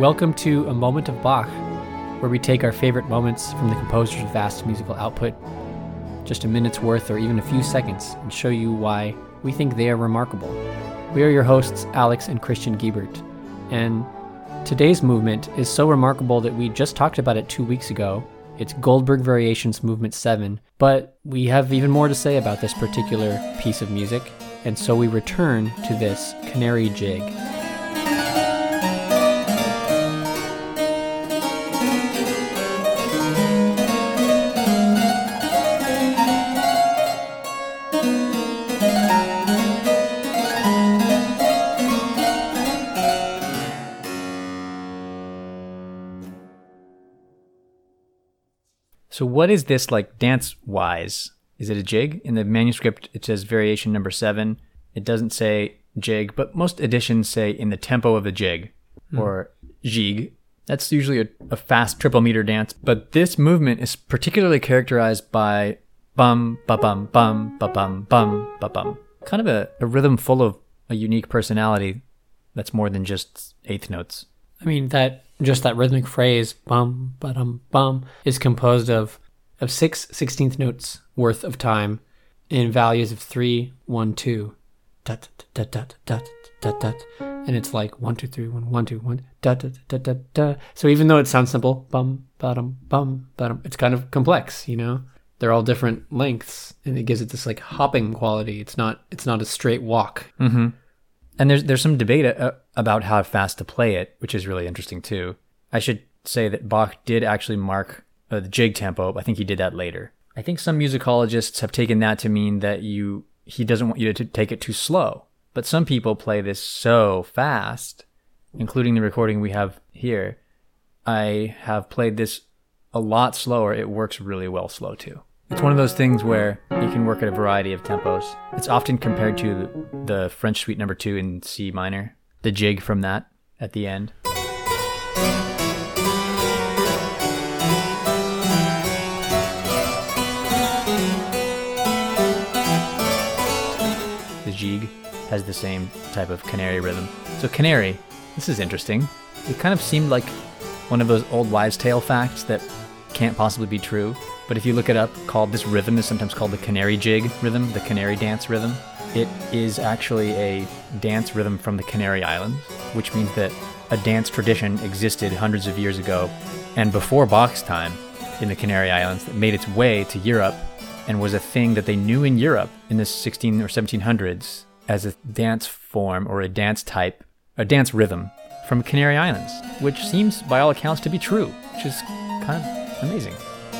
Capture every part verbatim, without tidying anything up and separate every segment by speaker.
Speaker 1: Welcome to A Moment of Bach, where we take our favorite moments from the composer's vast musical output, just a minute's worth or even a few seconds, and show you why we think they are remarkable. We are your hosts, Alex and Christian Giebert, and today's movement is so remarkable that we just talked about it two weeks ago. It's Goldberg Variations Movement seven, but we have even more to say about this particular piece of music, and so we return to this Canary Jig.
Speaker 2: So what is this like dance-wise? Is it a jig? In the manuscript, it says variation number seven. It doesn't say jig, but most editions say in the tempo of a jig, mm. or jig. That's usually a, a fast triple meter dance. But this movement is particularly characterized by bum, ba-bum, bum, ba-bum, bum, ba-bum. Kind of a, a rhythm full of a unique personality that's more than just eighth notes.
Speaker 1: I mean, that just that rhythmic phrase, bum, ba-dum, bum, is composed of, of six sixteenth notes worth of time in values of three, one, two, dot, dot, dot, dot, dot, dot, and it's like one, two, three, one, one, two, one, dot, dot, dot, dot, dot. So even though it sounds simple, bum, ba-dum, bum, ba-dum, it's kind of complex, you know? They're all different lengths, and it gives it this like hopping quality. It's not, it's not a straight walk.
Speaker 2: Mm-hmm. And there's there's some debate uh, about how fast to play it, which is really interesting too. I should say that Bach did actually mark uh, the jig tempo. I think he did that later. I think some musicologists have taken that to mean that you he doesn't want you to take it too slow. But some people play this so fast, including the recording we have here. I have played this a lot slower. It works really well slow too. It's one of those things where you can work at a variety of tempos. It's often compared to the French Suite number two in C minor, the jig from that at the end. The jig has the same type of canary rhythm. So canary, this is interesting. It kind of seemed like one of those old wives' tale facts that can't possibly be true. But if you look it up, called this rhythm is sometimes called the canary jig rhythm, the canary dance rhythm. It is actually a dance rhythm from the Canary Islands, which means that a dance tradition existed hundreds of years ago and before Bach's time in the Canary Islands that made its way to Europe and was a thing that they knew in Europe in the sixteen or seventeen hundreds as a dance form or a dance type, a dance rhythm from Canary Islands, which seems by all accounts to be true, which is kind of amazing.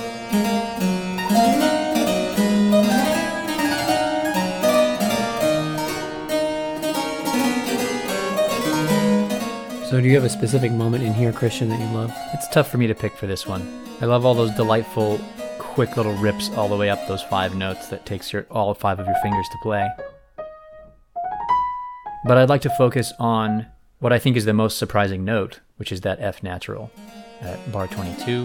Speaker 1: So do you have a specific moment in here, Christian, that you love?
Speaker 2: It's tough for me to pick for this one. I love all those delightful, quick little rips all the way up those five notes that takes your all five of your fingers to play. But I'd like to focus on what I think is the most surprising note, which is that F natural at bar twenty-two.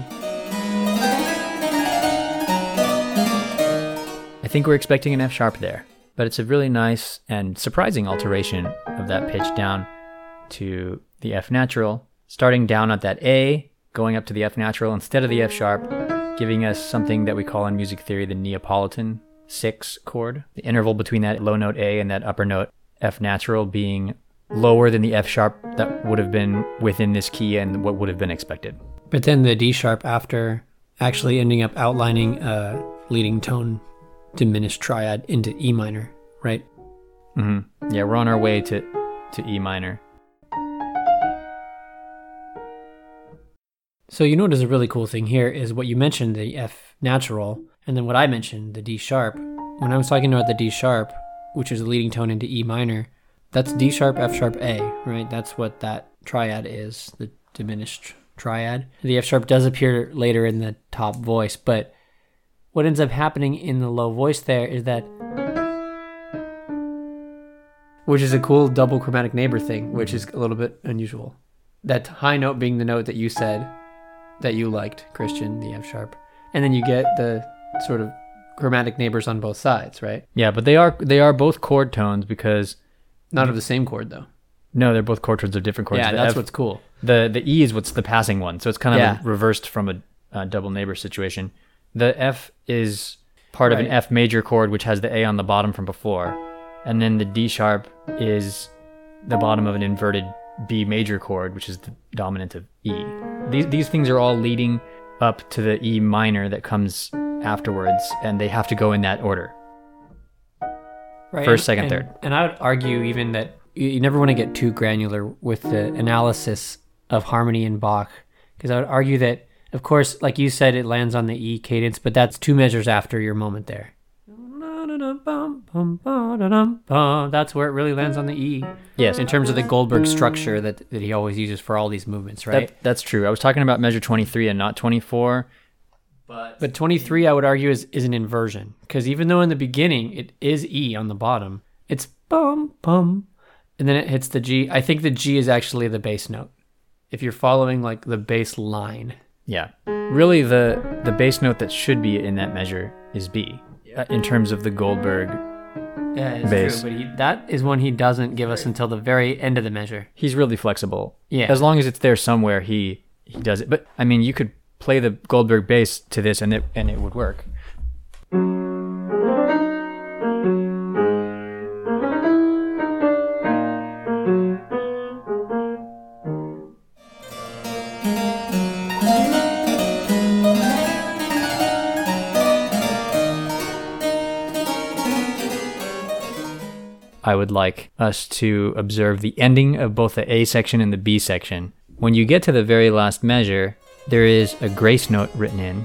Speaker 2: I think we're expecting an F sharp there, but it's a really nice and surprising alteration of that pitch down to the F natural, starting down at that A, going up to the F natural instead of the F sharp, giving us something that we call in music theory the Neapolitan six chord. The interval between that low note A and that upper note F natural being lower than the F sharp that would have been within this key and what would have been expected.
Speaker 1: But then the D sharp after actually ending up outlining a leading tone diminished triad into E minor, right?
Speaker 2: Mm-hmm. Yeah, we're on our way to, to E minor.
Speaker 1: So you know what is a really cool thing here is what you mentioned, the F natural, and then what I mentioned, the D sharp. When I was talking about the D sharp, which is a leading tone into E minor, that's D sharp, F sharp, A, right? That's what that triad is, the diminished triad. The F sharp does appear later in the top voice, but what ends up happening in the low voice there is that, which is a cool double chromatic neighbor thing, which is a little bit unusual. That high note being the note that you said that you liked, Christian, the F sharp. And then you get the sort of chromatic neighbors on both sides, right?
Speaker 2: Yeah, but they are they are both chord tones because...
Speaker 1: Not of the same chord, though.
Speaker 2: No, they're both chord tones of different chords.
Speaker 1: Yeah,
Speaker 2: the
Speaker 1: that's
Speaker 2: F,
Speaker 1: what's cool.
Speaker 2: The the E is what's the passing one, so it's kind of
Speaker 1: Yeah.
Speaker 2: reversed from a, a double neighbor situation. The F is part of an
Speaker 1: Right.
Speaker 2: F major chord, which has the A on the bottom from before, and then the D sharp is the bottom of an inverted B major chord, which is the dominant of E. These these things are all leading up to the E minor that comes afterwards, and they have to go in that order.
Speaker 1: Right.
Speaker 2: First,
Speaker 1: and-
Speaker 2: second,
Speaker 1: and-
Speaker 2: third.
Speaker 1: And I would argue even that you, you never want to get too granular with the analysis of harmony in Bach, because I would argue that, of course, like you said, it lands on the E cadence, but that's two measures after your moment there. That's where it really lands on the E.
Speaker 2: Yes.
Speaker 1: In terms of the Goldberg structure that, that he always uses for all these movements, right?
Speaker 2: That, that's true. I was talking about measure twenty-three and not twenty-four. But
Speaker 1: But twenty-three, I would argue, is, is an inversion. Because even though in the beginning it is E on the bottom, it's bum, bum, and then it hits the G. I think the G is actually the bass note. If you're following like the bass line.
Speaker 2: yeah, really the the bass note that should be in that measure is B, uh, in terms of the Goldberg.
Speaker 1: Yeah, it's
Speaker 2: Bass.
Speaker 1: true. But he, that is one he doesn't give us until the very end of the measure.
Speaker 2: He's really flexible.
Speaker 1: Yeah.
Speaker 2: As long as it's there somewhere, he he does it. But I mean, you could play the Goldberg bass to this, and it and it would work. I would like us to observe the ending of both the A section and the B section. When you get to the very last measure, there is a grace note written in.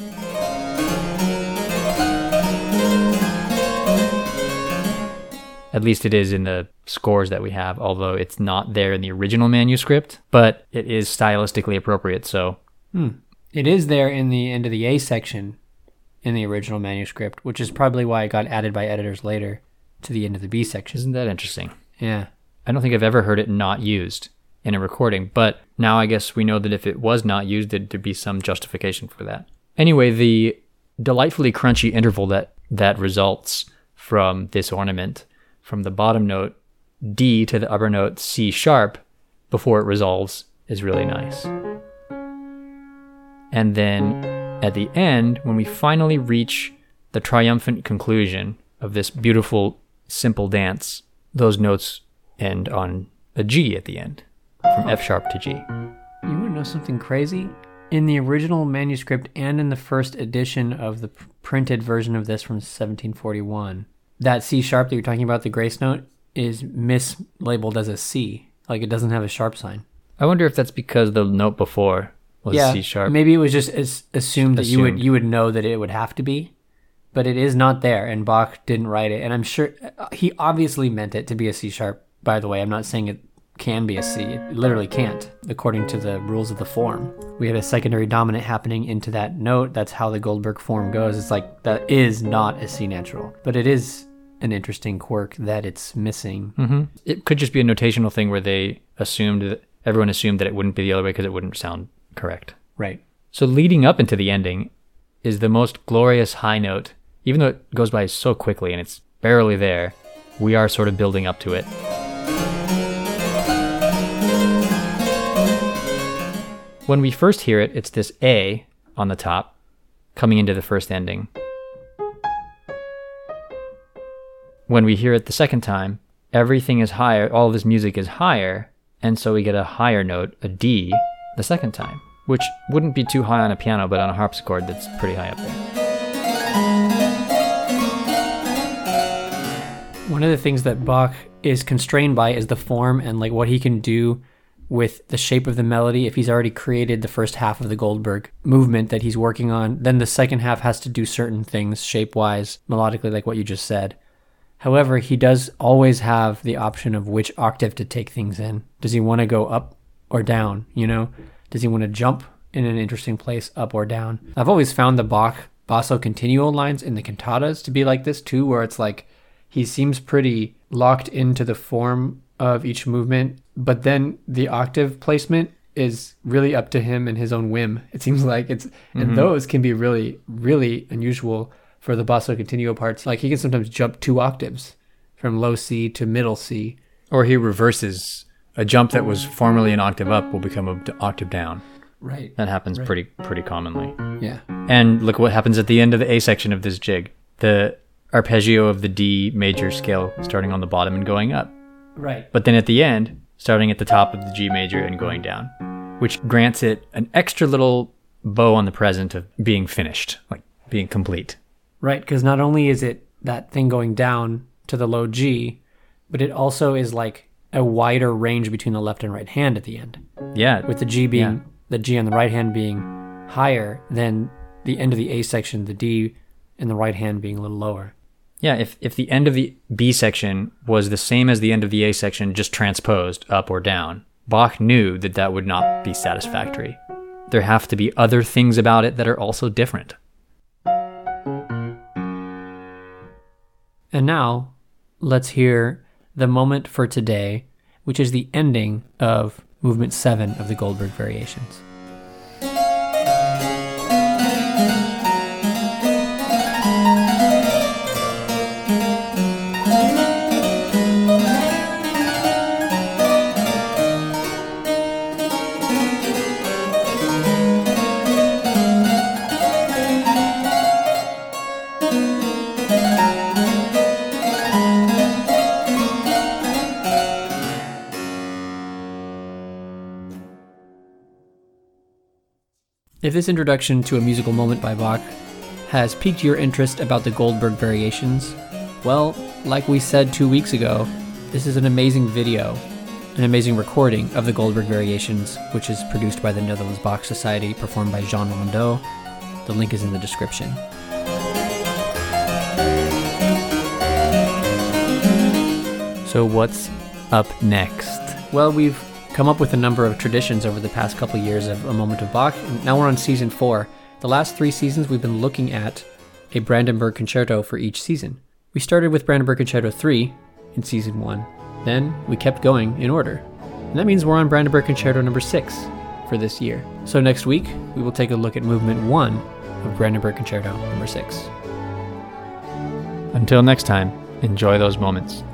Speaker 2: At least it is in the scores that we have, although it's not there in the original manuscript, but it is stylistically appropriate, so
Speaker 1: It is there in the end of the A section in the original manuscript, which is probably why it got added by editors later to the end of the B section.
Speaker 2: isn't that interesting?
Speaker 1: Yeah.
Speaker 2: I don't think I've ever heard it not used in a recording, but now I guess we know that if it was not used, there'd there'd be some justification for that. Anyway, the delightfully crunchy interval that, that results from this ornament, from the bottom note D to the upper note C sharp before it resolves, is really nice. And then at the end, when we finally reach the triumphant conclusion of this beautiful, simple dance, those notes end on a G at the end, from F sharp to G.
Speaker 1: You want to know something crazy? In the original manuscript and in the first edition of the p- printed version of this from seventeen forty-one, that C sharp that you're talking about, the grace note, is mislabeled as a C. Like it doesn't have a sharp sign.
Speaker 2: I wonder if that's because the note before was
Speaker 1: yeah,
Speaker 2: C sharp.
Speaker 1: maybe it was just as, assumed that you would
Speaker 2: Assumed.
Speaker 1: you would know that it would have to be, but it is not there, and Bach didn't write it. And I'm sure he obviously meant it to be a C sharp. By the way, I'm not saying it can be a C. It literally can't, according to the rules of the form. We have a secondary dominant happening into that note. That's how the Goldberg form goes. It's like that is not a C natural, but it is an interesting quirk that it's missing.
Speaker 2: hmm It could just be a notational thing where they assumed that everyone assumed that it wouldn't be the other way because it wouldn't sound correct.
Speaker 1: Right.
Speaker 2: So leading up into the ending is the most glorious high note. Even though it goes by so quickly and it's barely there, we are sort of building up to it. When we first hear it, it's this A on the top coming into the first ending. When we hear it the second time, everything is higher, all of this music is higher, and so we get a higher note, a D, the second time, which wouldn't be too high on a piano, but on a harpsichord that's pretty high up there.
Speaker 1: One of the things that Bach is constrained by is the form and like what he can do with the shape of the melody. If he's already created the first half of the Goldberg movement that he's working on, then the second half has to do certain things shape-wise, melodically, like what you just said. However, he does always have the option of which octave to take things in. Does he want to go up or down, you know? Does he want to jump in an interesting place, up or down? I've always found the Bach basso continuo lines in the cantatas to be like this too, where it's like he seems pretty locked into the form of each movement, but then the octave placement is really up to him and his own whim. It seems like it's, mm-hmm. and those can be really, really unusual for the basso continuo parts. Like he can sometimes jump two octaves from low C to middle C.
Speaker 2: Or he reverses a jump that was formerly an octave up will become an octave down.
Speaker 1: Right.
Speaker 2: That happens
Speaker 1: Right.
Speaker 2: pretty pretty commonly.
Speaker 1: Yeah.
Speaker 2: And look what happens at the end of the A section of this jig. The arpeggio of the D major scale starting on the bottom and going up.
Speaker 1: Right.
Speaker 2: But then at the end, starting at the top of the G major and going down, which grants it an extra little bow on the present of being finished, like being complete.
Speaker 1: Right, because not only is it that thing going down to the low G, but it also is like a wider range between the left and right hand at the end.
Speaker 2: Yeah.
Speaker 1: With the G being,
Speaker 2: Yeah.
Speaker 1: the G on the right hand being higher than the end of the A section, the D in the right hand being a little lower.
Speaker 2: Yeah, if, if the end of the B section was the same as the end of the A section, just transposed up or down, Bach knew that that would not be satisfactory. There have to be other things about it that are also different.
Speaker 1: And now, let's hear the moment for today, which is the ending of Movement seven of the Goldberg Variations. If this introduction to a musical moment by Bach has piqued your interest about the Goldberg Variations, well, like we said two weeks ago, this is an amazing video, an amazing recording of the Goldberg Variations, which is produced by the Netherlands Bach Society, performed by Jean Rondeau. The link is in the description.
Speaker 2: So what's up next?
Speaker 1: Well, we've come up with a number of traditions over the past couple of years of A Moment of Bach, and now we're on season four. The last three seasons we've been looking at a Brandenburg Concerto for each season. We started with Brandenburg Concerto three in season one, then we kept going in order. And that means we're on Brandenburg Concerto number six for this year. So next week, we will take a look at movement one of Brandenburg Concerto number six.
Speaker 2: Until next time, enjoy those moments.